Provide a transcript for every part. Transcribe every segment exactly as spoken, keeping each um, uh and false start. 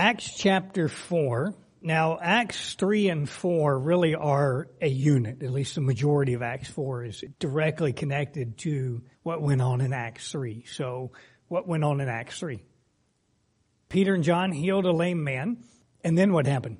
Acts chapter four. Now, Acts three and four really are a unit. At least the majority of Acts four is directly connected to what went on in Acts three. So, what went on in Acts three? Peter and John healed a lame man. And then what happened?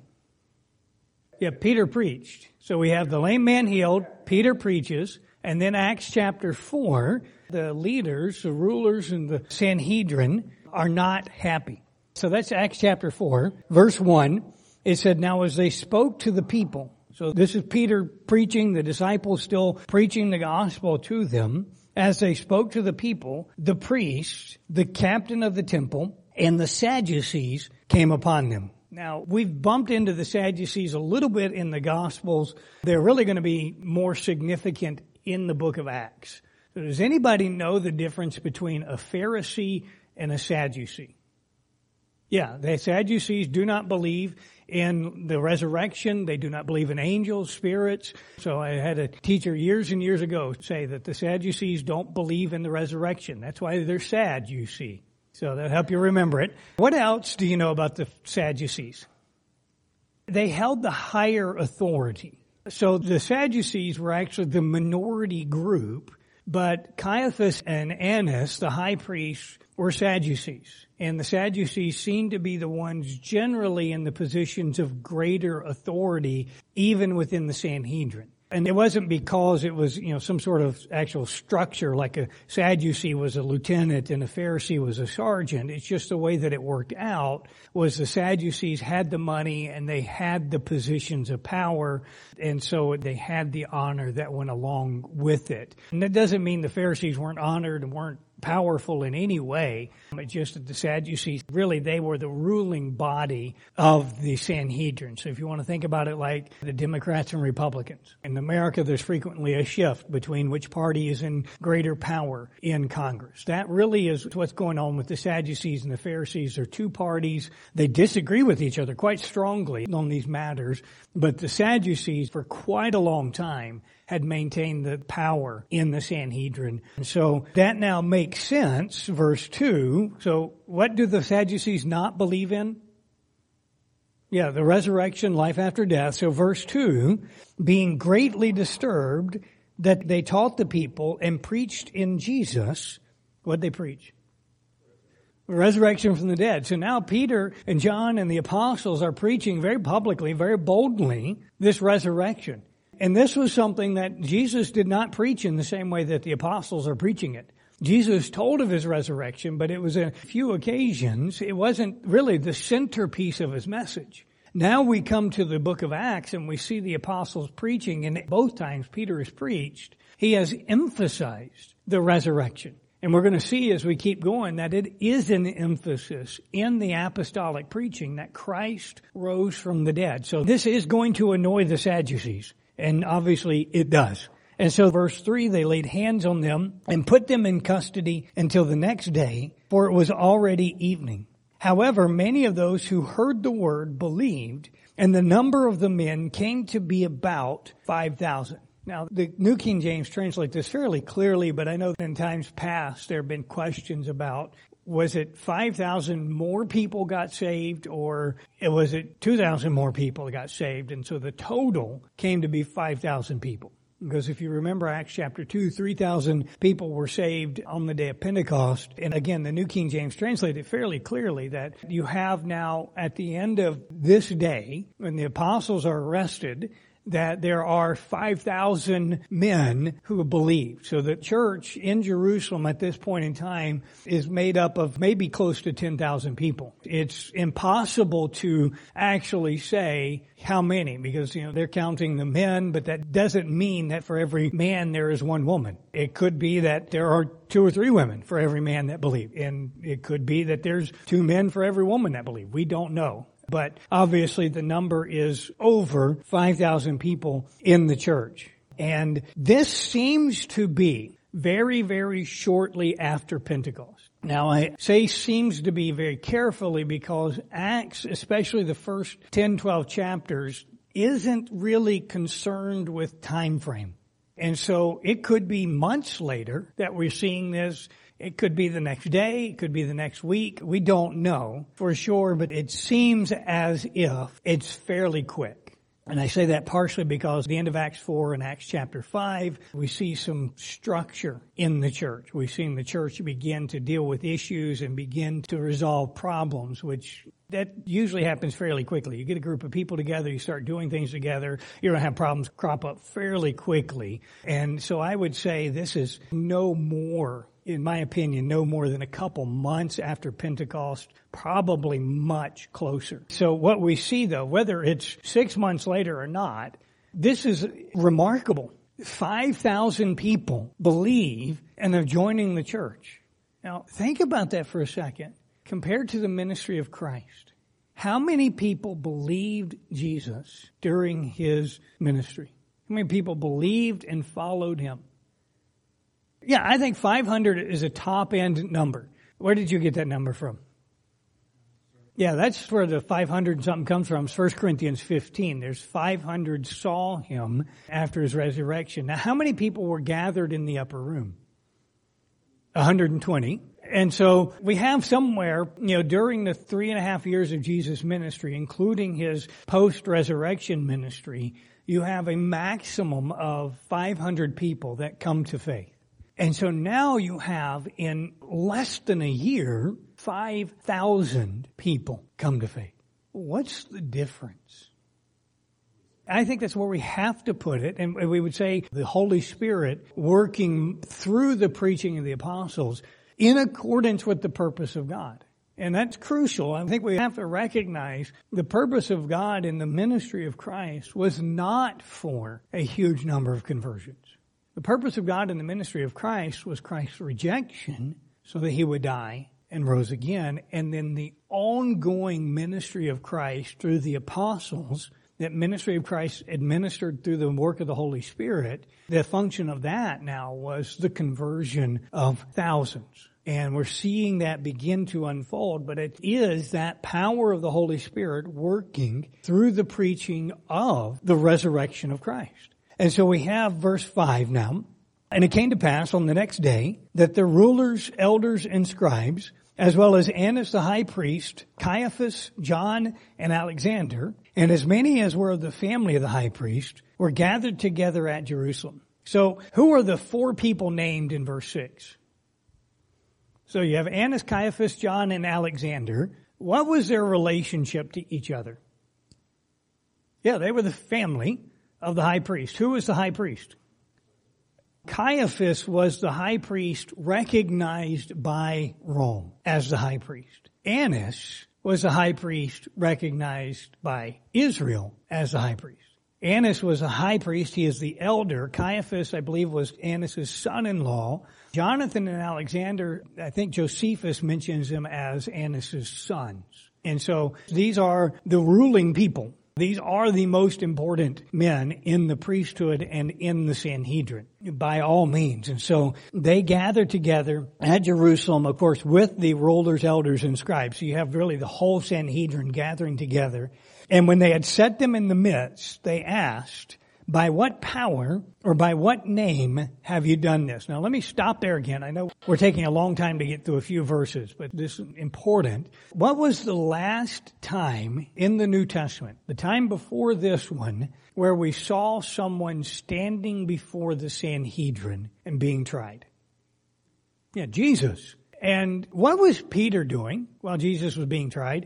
Yeah, Peter preached. So we have the lame man healed, Peter preaches, and then Acts chapter four, the leaders, the rulers, and the Sanhedrin are not happy. So that's Acts chapter four, verse one. It said, now as they spoke to the people, so this is Peter preaching, the disciples still preaching the gospel to them. As they spoke to the people, the priests, the captain of the temple, and the Sadducees came upon them. Now, we've bumped into the Sadducees a little bit in the Gospels. They're really going to be more significant in the book of Acts. So does anybody know the difference between a Pharisee and a Sadducee? Yeah, the Sadducees do not believe in the resurrection. They do not believe in angels, spirits. So I had a teacher years and years ago say that the Sadducees don't believe in the resurrection. That's why they're sad, you see. So that'll help you remember it. What else do you know about the Sadducees? They held the higher authority. So the Sadducees were actually the minority group, but Caiaphas and Annas, the high priests, were Sadducees. And the Sadducees seemed to be the ones generally in the positions of greater authority, even within the Sanhedrin. And it wasn't because it was, you know, some sort of actual structure, like a Sadducee was a lieutenant and a Pharisee was a sergeant. It's just the way that it worked out was the Sadducees had the money and they had the positions of power, and so they had the honor that went along with it. And that doesn't mean the Pharisees weren't honored and weren't powerful in any way. It's just that the Sadducees, really, they were the ruling body of the Sanhedrin. So if you want to think about it like the Democrats and Republicans. In America, there's frequently a shift between which party is in greater power in Congress. That really is what's going on with the Sadducees and the Pharisees. They're two parties. They disagree with each other quite strongly on these matters. But the Sadducees, for quite a long time, had maintained the power in the Sanhedrin. And so that now makes sense, verse two. So what do the Sadducees not believe in? Yeah, the resurrection, life after death. So verse two, being greatly disturbed that they taught the people and preached in Jesus. What'd they preach? Resurrection from the dead. So now Peter and John and the apostles are preaching very publicly, very boldly, this resurrection. And this was something that Jesus did not preach in the same way that the apostles are preaching it. Jesus told of his resurrection, but it was a few occasions. It wasn't really the centerpiece of his message. Now we come to the book of Acts and we see the apostles preaching, and both times Peter has preached, he has emphasized the resurrection. And we're going to see as we keep going that it is an emphasis in the apostolic preaching that Christ rose from the dead. So this is going to annoy the Sadducees. And obviously it does. And so verse three, they laid hands on them and put them in custody until the next day, for it was already evening. However, many of those who heard the word believed, and the number of the men came to be about five thousand. Now, the New King James translates this fairly clearly, but I know that in times past there have been questions about, was it five thousand more people got saved, or was it two thousand more people got saved? And so the total came to be five thousand people. Because if you remember Acts chapter two, three thousand people were saved on the day of Pentecost. And again, the New King James translated fairly clearly that you have now at the end of this day, when the apostles are arrested, that there are five thousand men who have believed. So the church in Jerusalem at this point in time is made up of maybe close to ten thousand people. It's impossible to actually say how many, because, you know, they're counting the men, but that doesn't mean that for every man there is one woman. It could be that there are two or three women for every man that believe. And it could be that there's two men for every woman that believe. We don't know. But obviously the number is over five thousand people in the church. And this seems to be very, very shortly after Pentecost. Now, I say seems to be very carefully because Acts, especially the first ten, twelve chapters, isn't really concerned with time frame. And so it could be months later that we're seeing this. It could be the next day, it could be the next week. We don't know for sure, but it seems as if it's fairly quick. And I say that partially because at the end of Acts four and Acts chapter five, we see some structure in the church. We've seen the church begin to deal with issues and begin to resolve problems, which that usually happens fairly quickly. You get a group of people together, you start doing things together, you're going to have problems crop up fairly quickly. And so I would say this is no more, in my opinion, no more than a couple months after Pentecost, probably much closer. So what we see, though, whether it's six months later or not, this is remarkable. five thousand people believe and they're joining the church. Now, think about that for a second. Compared to the ministry of Christ, how many people believed Jesus during his ministry? How many people believed and followed him? Yeah, I think five hundred is a top-end number. Where did you get that number from? Yeah, that's where the five hundred something comes from. It's First Corinthians fifteen. There's five hundred saw him after his resurrection. Now, how many people were gathered in the upper room? one hundred twenty. And so we have somewhere, you know, during the three and a half years of Jesus' ministry, including his post-resurrection ministry, you have a maximum of five hundred people that come to faith. And so now you have, in less than a year, five thousand people come to faith. What's the difference? I think that's where we have to put it. And we would say the Holy Spirit working through the preaching of the apostles in accordance with the purpose of God. And that's crucial. I think we have to recognize the purpose of God in the ministry of Christ was not for a huge number of conversions. The purpose of God in the ministry of Christ was Christ's rejection so that he would die and rose again. And then the ongoing ministry of Christ through the apostles, that ministry of Christ administered through the work of the Holy Spirit, the function of that now was the conversion of thousands. And we're seeing that begin to unfold, but it is that power of the Holy Spirit working through the preaching of the resurrection of Christ. And so we have verse five now. And it came to pass on the next day that the rulers, elders, and scribes, as well as Annas the high priest, Caiaphas, John, and Alexander, and as many as were of the family of the high priest, were gathered together at Jerusalem. So who are the four people named in verse six? So you have Annas, Caiaphas, John, and Alexander. What was their relationship to each other? Yeah, they were the family of the high priest. Who was the high priest? Caiaphas was the high priest recognized by Rome as the high priest. Annas was the high priest recognized by Israel as the high priest. Annas was a high priest. He is the elder. Caiaphas, I believe, was Annas' son-in-law. Jonathan and Alexander, I think Josephus mentions them as Annas' sons. And so these are the ruling people. These are the most important men in the priesthood and in the Sanhedrin, by all means. And so they gather together at Jerusalem, of course, with the rulers, elders, and scribes. So you have really the whole Sanhedrin gathering together. And when they had set them in the midst, they asked, by what power or by what name have you done this? Now let me stop there again. I know we're taking a long time to get through a few verses, but this is important. What was the last time in the New Testament, the time before this one, where we saw someone standing before the Sanhedrin and being tried? Yeah, Jesus. And what was Peter doing while Jesus was being tried?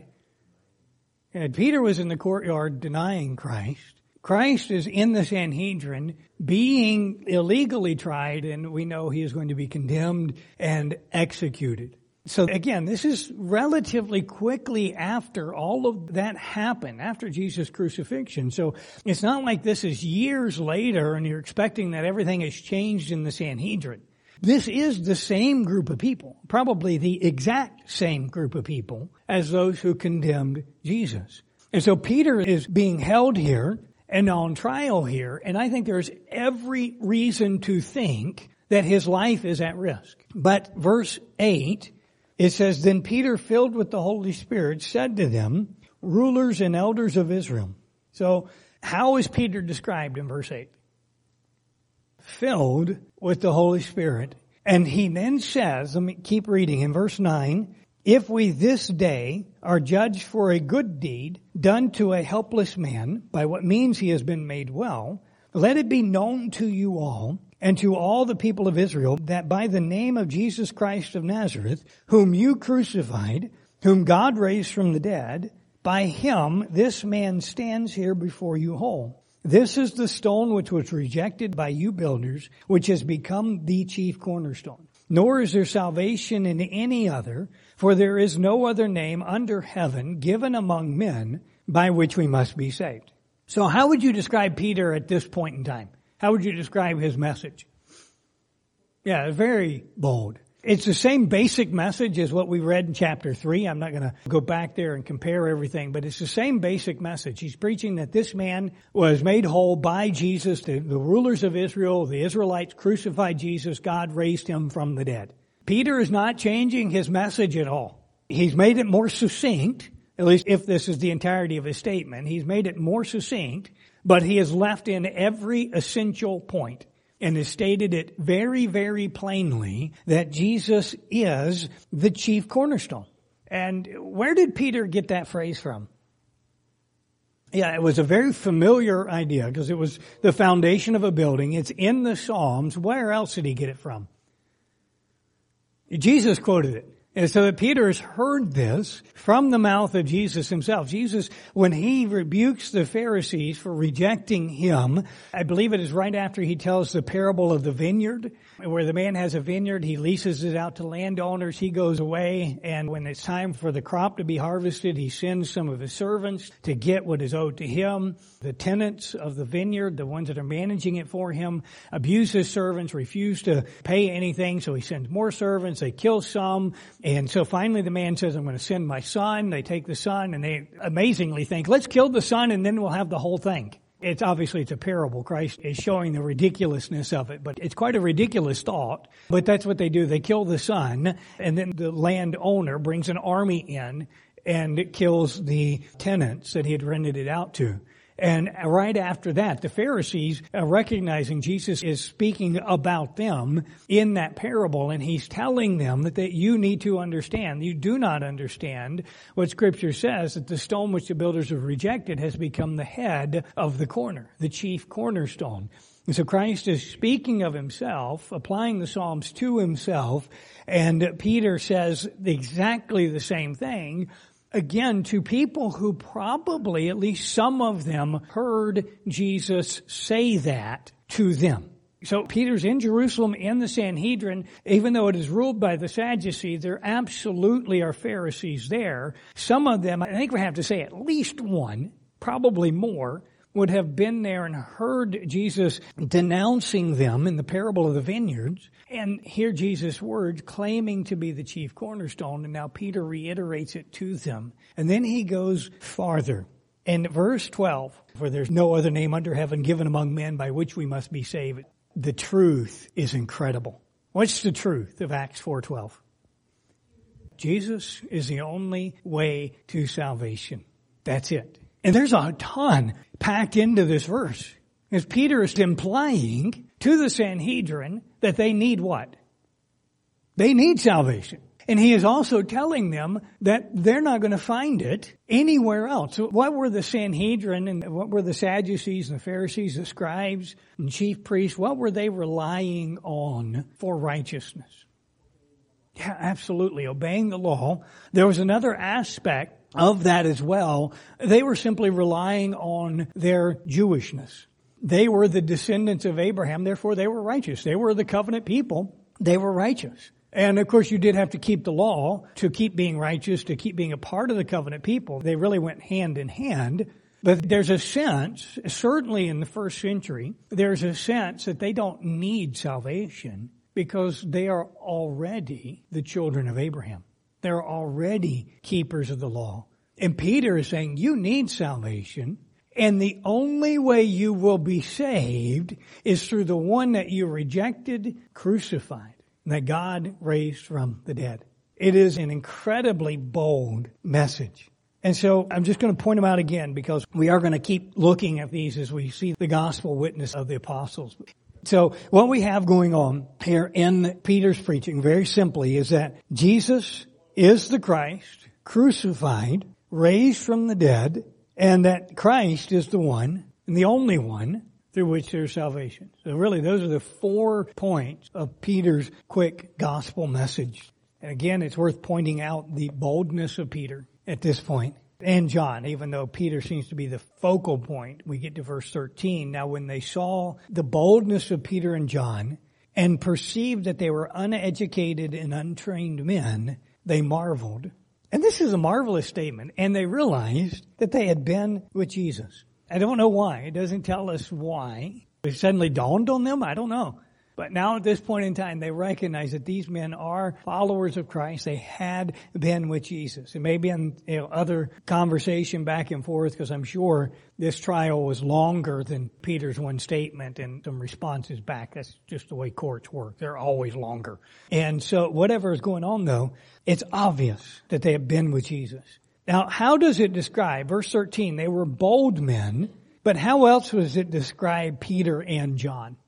And Peter was in the courtyard denying Christ. Christ is in the Sanhedrin being illegally tried, and we know he is going to be condemned and executed. So again, this is relatively quickly after all of that happened, after Jesus' crucifixion. So it's not like this is years later and you're expecting that everything has changed in the Sanhedrin. This is the same group of people, probably the exact same group of people as those who condemned Jesus. And so Peter is being held here and on trial here, and I think there's every reason to think that his life is at risk. But verse eight, it says, then Peter, filled with the Holy Spirit, said to them, rulers and elders of Israel. So how is Peter described in verse eight? Filled with the Holy Spirit And he then says, let me keep reading in verse nine, if we this day are judged for a good deed done to a helpless man, by what means he has been made well, let it be known to you all and to all the people of Israel that by the name of Jesus Christ of Nazareth, whom you crucified, whom God raised from the dead, by him this man stands here before you whole. This is the stone which was rejected by you builders, which has become the chief cornerstone. Nor is there salvation in any other, for there is no other name under heaven given among men by which we must be saved. So how would you describe Peter at this point in time? How would you describe his message? Yeah, very bold. It's the same basic message as what we read in chapter three. I'm not going to go back there and compare everything, but it's the same basic message. He's preaching that this man was made whole by Jesus. The, the rulers of Israel, the Israelites crucified Jesus. God raised him from the dead. Peter is not changing his message at all. He's made it more succinct, at least if this is the entirety of his statement. He's made it more succinct, but he has left in every essential point and has stated it very, very plainly that Jesus is the chief cornerstone. And where did Peter get that phrase from? Yeah, it was a very familiar idea because it was the foundation of a building. It's in the Psalms. Where else did he get it from? Jesus quoted it. And so that Peter has heard this from the mouth of Jesus himself. Jesus, when he rebukes the Pharisees for rejecting him, I believe it is right after he tells the parable of the vineyard, where the man has a vineyard, he leases it out to landowners, he goes away, and when it's time for the crop to be harvested, he sends some of his servants to get what is owed to him. The tenants of the vineyard, the ones that are managing it for him, abuse his servants, refuse to pay anything, so he sends more servants, they kill some. And so finally the man says, I'm going to send my son. They take the son and they amazingly think, let's kill the son and then we'll have the whole thing. It's obviously it's a parable. Christ is showing the ridiculousness of it, but it's quite a ridiculous thought. But that's what they do. They kill the son and then the landowner brings an army in and kills the tenants that he had rented it out to. And right after that, the Pharisees, uh, recognizing Jesus is speaking about them in that parable, and he's telling them that, that you need to understand. You do not understand what Scripture says, that the stone which the builders have rejected has become the head of the corner, the chief cornerstone. And so Christ is speaking of himself, applying the Psalms to himself, and Peter says exactly the same thing. Again, to people who probably, at least some of them, heard Jesus say that to them. So Peter's in Jerusalem in the Sanhedrin. Even though it is ruled by the Sadducees, there absolutely are Pharisees there. Some of them, I think we have to say at least one, probably more, would have been there and heard Jesus denouncing them in the parable of the vineyards and hear Jesus' words claiming to be the chief cornerstone. And now Peter reiterates it to them. And then he goes farther. In verse twelve, for there's no other name under heaven given among men by which we must be saved. The truth is incredible. What's the truth of Acts four twelve? Jesus is the only way to salvation. That's it. And there's a ton packed into this verse. As Peter is implying to the Sanhedrin that they need what? They need salvation. And he is also telling them that they're not going to find it anywhere else. So what were the Sanhedrin and what were the Sadducees and the Pharisees, the scribes and chief priests? What were they relying on for righteousness? Yeah, absolutely. Obeying the law. There was another aspect of that as well. They were simply relying on their Jewishness. They were the descendants of Abraham, therefore they were righteous. They were the covenant people. They were righteous. And of course you did have to keep the law to keep being righteous, to keep being a part of the covenant people. They really went hand in hand. But there's a sense, certainly in the first century, there's a sense that they don't need salvation because they are already the children of Abraham. They're already keepers of the law. And Peter is saying, you need salvation, and the only way you will be saved is through the one that you rejected, crucified, that God raised from the dead. It is an incredibly bold message. And so I'm just going to point them out again because we are going to keep looking at these as we see the gospel witness of the apostles. So what we have going on here in Peter's preaching, very simply, is that Jesus is the Christ, crucified, raised from the dead, and that Christ is the one, and the only one, through which there's salvation. So really, those are the four points of Peter's quick gospel message. And again, it's worth pointing out the boldness of Peter at this point. And John, even though Peter seems to be the focal point, we get to verse thirteen. Now when they saw the boldness of Peter and John and perceived that they were uneducated and untrained men, they marveled. And this is a marvelous statement. And they realized that they had been with Jesus. I don't know why. It doesn't tell us why. It suddenly dawned on them. I don't know. But now at this point in time, they recognize that these men are followers of Christ. They had been with Jesus. It may be in you know, other conversation back and forth, because I'm sure this trial was longer than Peter's one statement and some responses back. That's just the way courts work. They're always longer. And so whatever is going on, though, it's obvious that they have been with Jesus. Now, how does it describe? Verse thirteen, they were bold men, but how else does it describe Peter and John?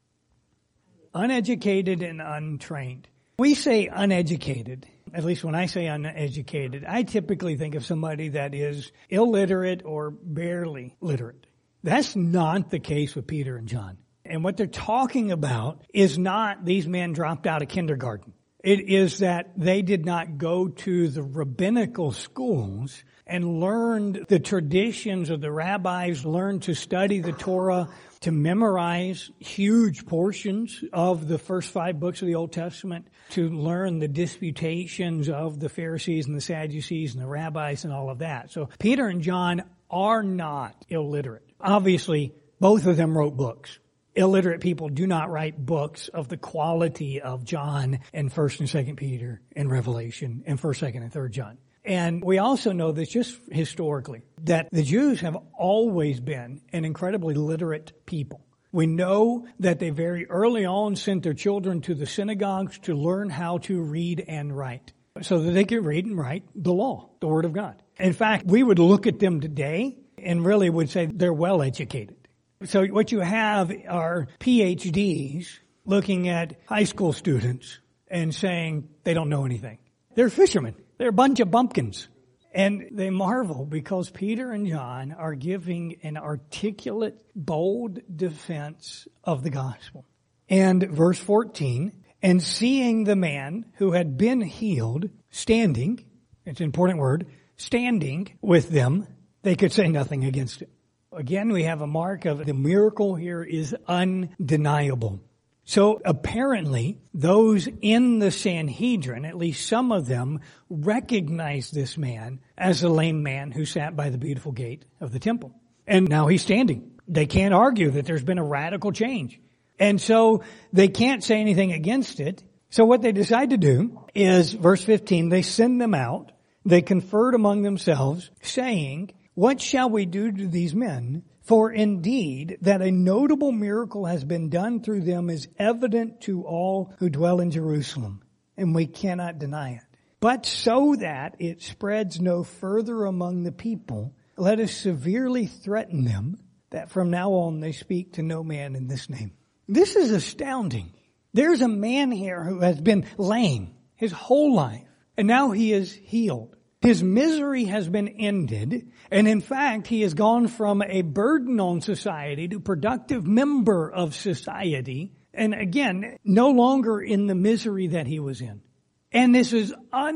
Uneducated and untrained. We say uneducated. At least when I say uneducated, I typically think of somebody that is illiterate or barely literate. That's not the case with Peter and John. And what they're talking about is not these men dropped out of kindergarten. It is that they did not go to the rabbinical schools and learned the traditions of the rabbis, learned to study the Torah, to memorize huge portions of the first five books of the Old Testament, to learn the disputations of the Pharisees and the Sadducees and the rabbis and all of that. So Peter and John are not illiterate. Obviously, both of them wrote books. Illiterate people do not write books of the quality of John and First and Second Peter and Revelation and First, Second, and Third John. And we also know this just historically, that the Jews have always been an incredibly literate people. We know that they very early on sent their children to the synagogues to learn how to read and write, so that they could read and write the law, the Word of God. In fact, we would look at them today and really would say they're well educated. So what you have are P H Ds looking at high school students and saying they don't know anything. They're fishermen. They're a bunch of bumpkins. And they marvel because Peter and John are giving an articulate, bold defense of the gospel. And verse fourteen, and seeing the man who had been healed standing, it's an important word, standing with them, they could say nothing against it. Again, we have a mark of the miracle here is undeniable. So apparently, those in the Sanhedrin, at least some of them, recognized this man as the lame man who sat by the beautiful gate of the temple. And now he's standing. They can't argue that there's been a radical change. And so they can't say anything against it. So what they decide to do is, verse fifteen, they send them out. They conferred among themselves, saying, what shall we do to these men? For indeed, that a notable miracle has been done through them is evident to all who dwell in Jerusalem, and we cannot deny it. But so that it spreads no further among the people, let us severely threaten them that from now on they speak to no man in this name. This is astounding. There's a man here who has been lame his whole life, and now he is healed. His misery has been ended, and in fact, he has gone from a burden on society to productive member of society, and again, no longer in the misery that he was in. And this is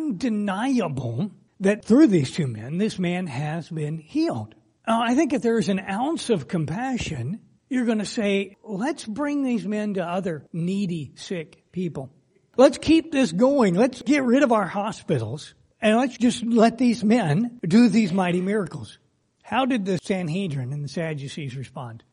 undeniable that through these two men, this man has been healed. Now, I think if there's an ounce of compassion, you're going to say, let's bring these men to other needy, sick people. Let's keep this going. Let's get rid of our hospitals. And let's just let these men do these mighty miracles. How did the Sanhedrin and the Sadducees respond?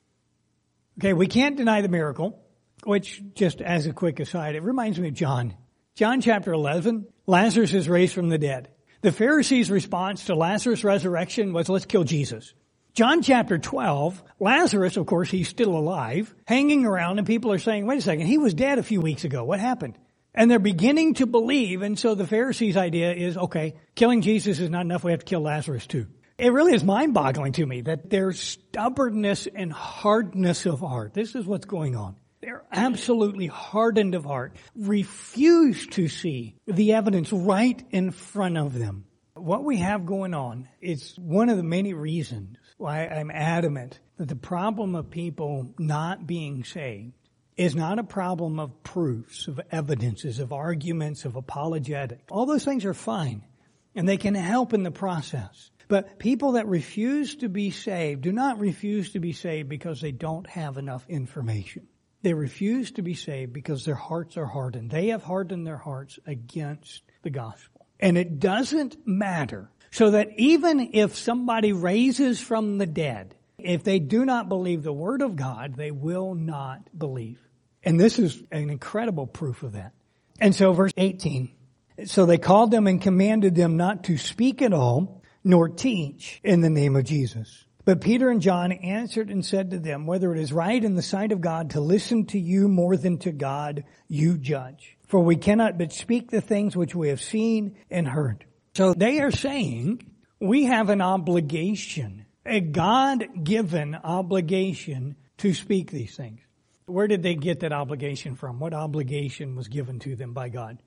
Okay, we can't deny the miracle, which, just as a quick aside, it reminds me of John. John chapter eleven, Lazarus is raised from the dead. The Pharisees' response to Lazarus' resurrection was, let's kill Jesus. John chapter twelve, Lazarus, of course, he's still alive, hanging around, and people are saying, wait a second, he was dead a few weeks ago. What happened? And they're beginning to believe, and so the Pharisees' idea is, okay, killing Jesus is not enough, we have to kill Lazarus too. It really is mind-boggling to me that their stubbornness and hardness of heart, this is what's going on. They're absolutely hardened of heart, refuse to see the evidence right in front of them. What we have going on is one of the many reasons why I'm adamant that the problem of people not being saved is not a problem of proofs, of evidences, of arguments, of apologetics. All those things are fine, and they can help in the process. But people that refuse to be saved do not refuse to be saved because they don't have enough information. They refuse to be saved because their hearts are hardened. They have hardened their hearts against the gospel. And it doesn't matter. So that even if somebody raises from the dead, if they do not believe the word of God, they will not believe. And this is an incredible proof of that. And so verse eighteen, so they called them and commanded them not to speak at all, nor teach in the name of Jesus. But Peter and John answered and said to them, whether it is right in the sight of God to listen to you more than to God, you judge. For we cannot but speak the things which we have seen and heard. So they are saying we have an obligation, a God-given obligation to speak these things. Where did they get that obligation from? What obligation was given to them by God?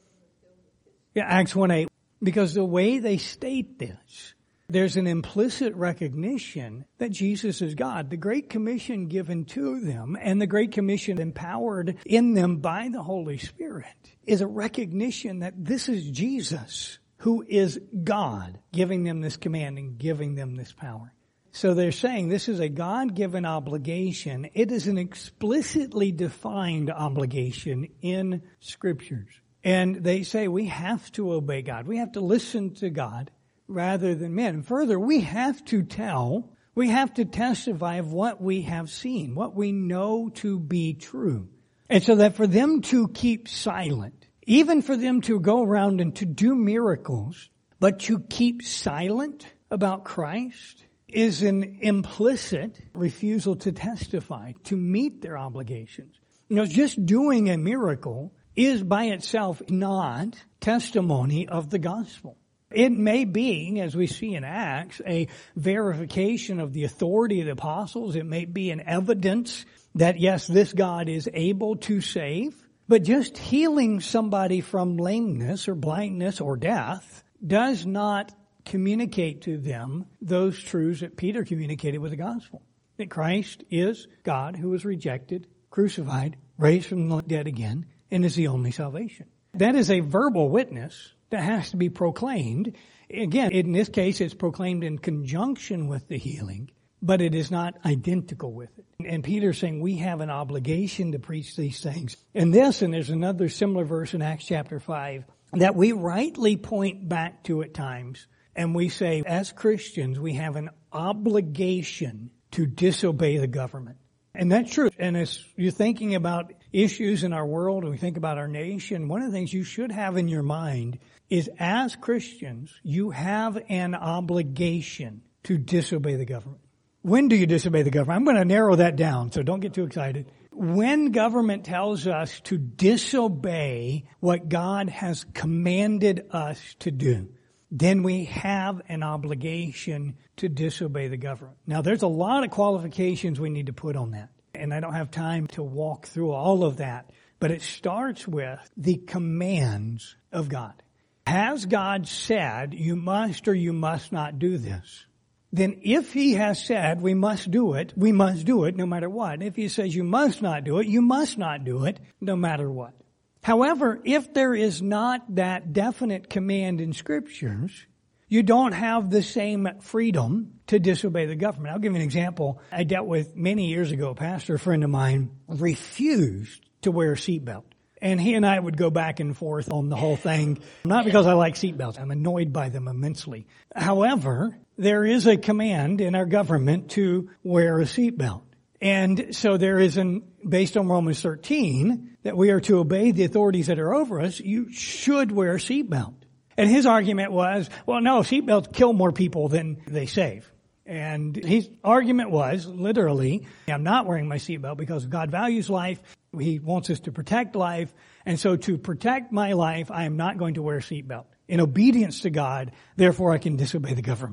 Yeah, Acts one eight. Because the way they state this, there's an implicit recognition that Jesus is God. The Great Commission given to them and the Great Commission empowered in them by the Holy Spirit is a recognition that this is Jesus who is God giving them this command and giving them this power. So they're saying this is a God-given obligation. It is an explicitly defined obligation in Scriptures. And they say we have to obey God. We have to listen to God rather than men. And further, we have to tell, we have to testify of what we have seen, what we know to be true. And so that for them to keep silent, even for them to go around and to do miracles, but to keep silent about Christ is an implicit refusal to testify, to meet their obligations. You know, just doing a miracle is by itself not testimony of the gospel. It may be, as we see in Acts, a verification of the authority of the apostles. It may be an evidence that, yes, this God is able to save. But just healing somebody from lameness or blindness or death does not communicate to them those truths that Peter communicated with the gospel. That Christ is God who was rejected, crucified, raised from the dead again, and is the only salvation. That is a verbal witness that has to be proclaimed. Again, in this case, it's proclaimed in conjunction with the healing, but it is not identical with it. And Peter's saying we have an obligation to preach these things. And this, and there's another similar verse in Acts chapter five, that we rightly point back to at times, and we say, as Christians, we have an obligation to disobey the government. And that's true. And as you're thinking about issues in our world and we think about our nation, one of the things you should have in your mind is as Christians, you have an obligation to disobey the government. When do you disobey the government? I'm going to narrow that down, so don't get too excited. When government tells us to disobey what God has commanded us to do, then we have an obligation to disobey the government. Now, there's a lot of qualifications we need to put on that, and I don't have time to walk through all of that, but it starts with the commands of God. Has God said you must or you must not do this? Then if He has said we must do it, we must do it no matter what. If He says you must not do it, you must not do it no matter what. However, if there is not that definite command in Scriptures, you don't have the same freedom to disobey the government. I'll give you an example. I dealt with many years ago, a pastor friend of mine refused to wear a seatbelt. And he and I would go back and forth on the whole thing, not because I like seatbelts. I'm annoyed by them immensely. However, there is a command in our government to wear a seatbelt. And so there is an, based on Romans thirteen, that we are to obey the authorities that are over us. You should wear a seatbelt. And his argument was, well, no, seatbelts kill more people than they save. And his argument was, literally, I'm not wearing my seatbelt because God values life. He wants us to protect life. And so to protect my life, I am not going to wear a seatbelt. In obedience to God, therefore I can disobey the government.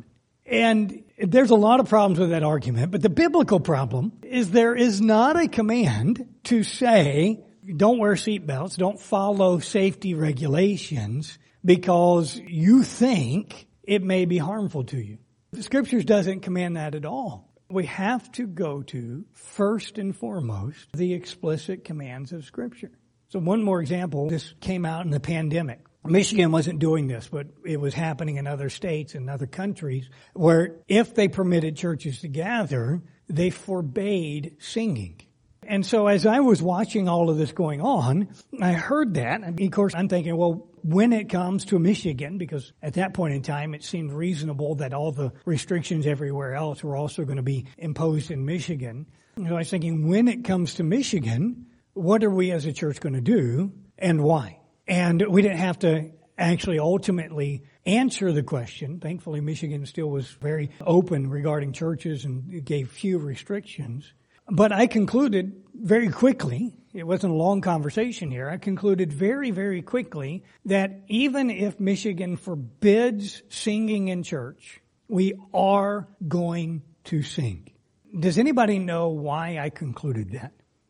And there's a lot of problems with that argument, but the biblical problem is there is not a command to say, don't wear seatbelts, don't follow safety regulations because you think it may be harmful to you. The Scriptures doesn't command that at all. We have to go to, first and foremost, the explicit commands of Scripture. So one more example, this came out in the pandemic. Michigan wasn't doing this, but it was happening in other states and other countries where if they permitted churches to gather, they forbade singing. And so as I was watching all of this going on, I heard that. And of course, I'm thinking, well, when it comes to Michigan, because at that point in time, it seemed reasonable that all the restrictions everywhere else were also going to be imposed in Michigan. So I was thinking, when it comes to Michigan, what are we as a church going to do and why? And we didn't have to actually ultimately answer the question. Thankfully, Michigan still was very open regarding churches and gave few restrictions. But I concluded very quickly, it wasn't a long conversation here, I concluded very, very quickly that even if Michigan forbids singing in church, we are going to sing. Does anybody know why I concluded that?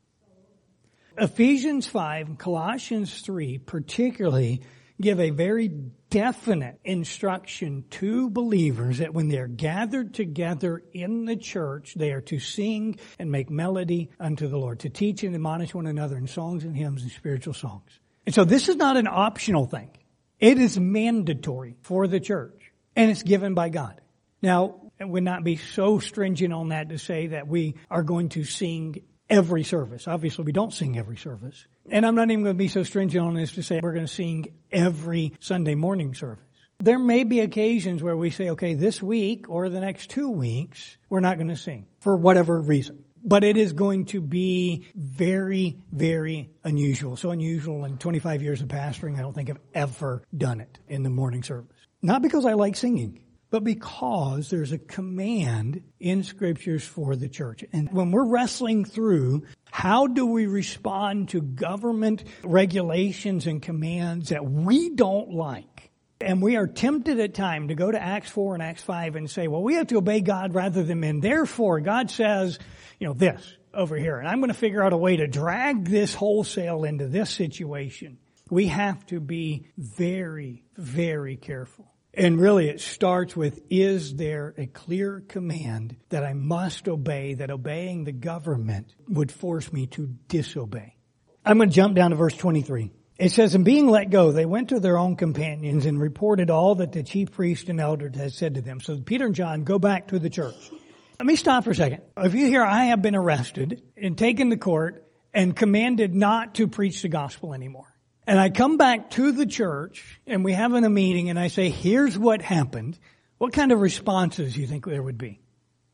Ephesians five and Colossians three particularly give a very definite instruction to believers that when they are gathered together in the church, they are to sing and make melody unto the Lord, to teach and admonish one another in songs and hymns and spiritual songs. And so this is not an optional thing. It is mandatory for the church, and it's given by God. Now, it would not be so stringent on that to say that we are going to sing every service. Obviously, we don't sing every service. And I'm not even going to be so stringent on this to say we're going to sing every Sunday morning service. There may be occasions where we say, okay, this week or the next two weeks, we're not going to sing for whatever reason. But it is going to be very, very unusual. So unusual in twenty-five years of pastoring, I don't think I've ever done it in the morning service. Not because I like singing, but because there's a command in Scriptures for the church. And when we're wrestling through how do we respond to government regulations and commands that we don't like, and we are tempted at times to go to Acts four and Acts five and say, well, we have to obey God rather than men. Therefore, God says, you know, this over here, and I'm going to figure out a way to drag this wholesale into this situation. We have to be very, very careful. And really it starts with, is there a clear command that I must obey, that obeying the government would force me to disobey? I'm going to jump down to verse twenty-three. It says, and being let go, they went to their own companions and reported all that the chief priest and elders had said to them. So Peter and John go back to the church. Let me stop for a second. If you hear I have been arrested and taken to court and commanded not to preach the gospel anymore, and I come back to the church and we have a meeting and I say, here's what happened. What kind of responses do you think there would be?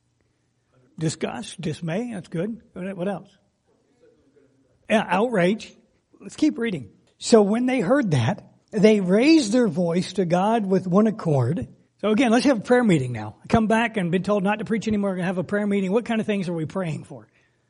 Disgust, dismay, that's good. What else? Yeah, outrage. Let's keep reading. So when they heard that, they raised their voice to God with one accord. So again, let's have a prayer meeting now. I come back and been told not to preach anymore. We're going to have a prayer meeting. What kind of things are we praying for?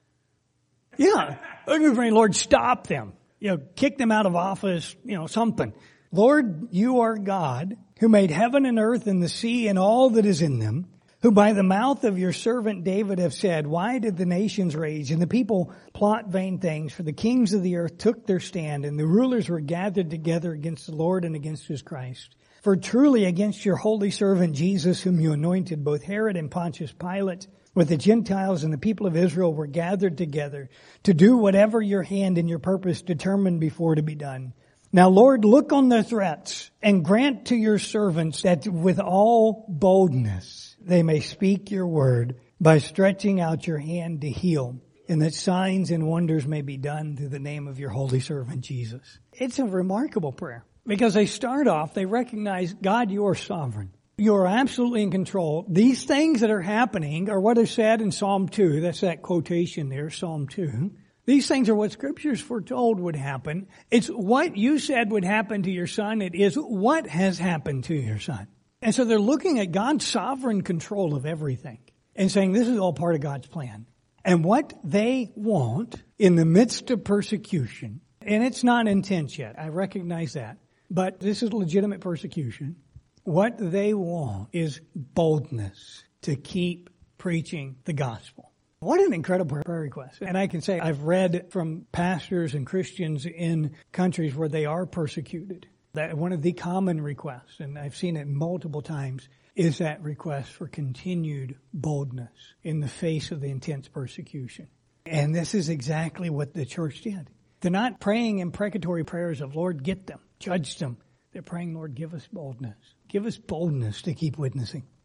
Yeah. We're praying, Lord, stop them. You know, kick them out of office, you know, something. Lord, you are God who made heaven and earth and the sea and all that is in them, who by the mouth of your servant David have said, why did the nations rage and the people plot vain things? For the kings of the earth took their stand and the rulers were gathered together against the Lord and against his Christ. For truly against your holy servant Jesus, whom you anointed, both Herod and Pontius Pilate, with the Gentiles and the people of Israel were gathered together to do whatever your hand and your purpose determined before to be done. Now, Lord, look on their threats and grant to your servants that with all boldness they may speak your word by stretching out your hand to heal, and that signs and wonders may be done through the name of your holy servant Jesus. It's a remarkable prayer because they start off, they recognize, God, you are sovereign. You are absolutely in control. These things that are happening are what is said in Psalm two. That's that quotation there, Psalm two. These things are what Scriptures foretold would happen. It's what you said would happen to your son. It is what has happened to your son. And so they're looking at God's sovereign control of everything and saying this is all part of God's plan. And what they want in the midst of persecution, and it's not intense yet, I recognize that, but this is legitimate persecution. What they want is boldness to keep preaching the gospel. What an incredible prayer request. And I can say I've read from pastors and Christians in countries where they are persecuted that one of the common requests, and I've seen it multiple times, is that request for continued boldness in the face of the intense persecution. And this is exactly what the church did. They're not praying imprecatory prayers of, Lord, get them, judge them. They're praying, Lord, give us boldness. Give us boldness to keep witnessing.